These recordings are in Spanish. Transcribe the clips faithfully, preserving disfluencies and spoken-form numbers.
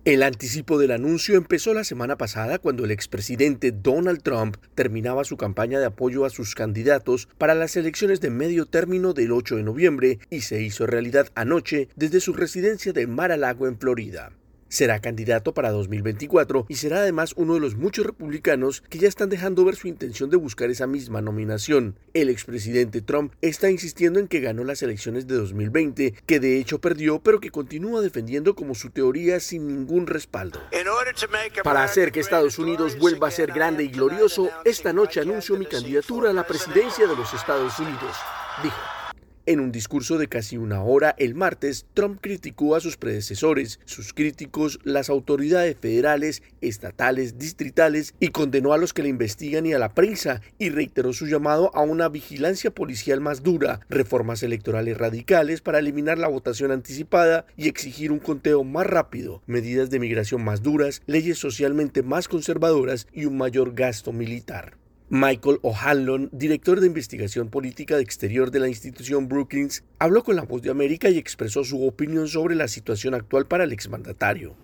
El anticipo del anuncio empezó la semana pasada cuando el expresidente Donald Trump terminaba su campaña de apoyo a sus candidatos para las elecciones de medio término del ocho de noviembre y se hizo realidad anoche desde su residencia de Mar-a-Lago en Florida. Será candidato para dos mil veinticuatro y será además uno de los muchos republicanos que ya están dejando ver su intención de buscar esa misma nominación. El expresidente Trump está insistiendo en que ganó las elecciones de dos mil veinte, que de hecho perdió, pero que continúa defendiendo como su teoría sin ningún respaldo. Para hacer que Estados Unidos vuelva a ser grande y glorioso, esta noche anuncio mi candidatura a la presidencia de los Estados Unidos, dijo. En un discurso de casi una hora el martes, Trump criticó a sus predecesores, sus críticos, las autoridades federales, estatales, distritales y condenó a los que le investigan y a la prensa y reiteró su llamado a una vigilancia policial más dura, reformas electorales radicales para eliminar la votación anticipada y exigir un conteo más rápido, medidas de migración más duras, leyes socialmente más conservadoras y un mayor gasto militar. Michael O'Hanlon, director de investigación política de exterior de la institución Brookings, habló con La Voz de América y expresó su opinión sobre la situación actual para el exmandatario.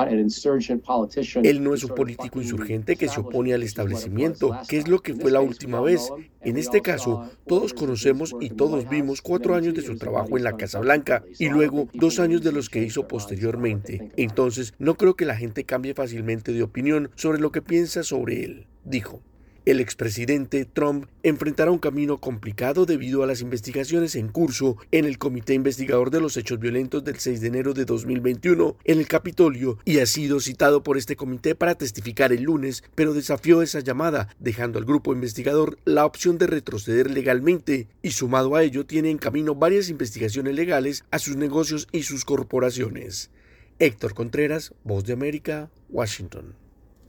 Él no es un político insurgente que se opone al establecimiento, que es lo que fue la última vez. En este caso, todos conocemos y todos vimos cuatro años de su trabajo en la Casa Blanca y luego dos años de los que hizo posteriormente. Entonces, no creo que la gente cambie fácilmente de opinión sobre lo que piensa sobre él, dijo. El expresidente Trump enfrentará un camino complicado debido a las investigaciones en curso en el Comité Investigador de los Hechos Violentos del seis de enero de dos mil veintiuno en el Capitolio y ha sido citado por este comité para testificar el lunes, pero desafió esa llamada, dejando al grupo investigador la opción de retroceder legalmente y sumado a ello tiene en camino varias investigaciones legales a sus negocios y sus corporaciones. Héctor Contreras, Voz de América, Washington.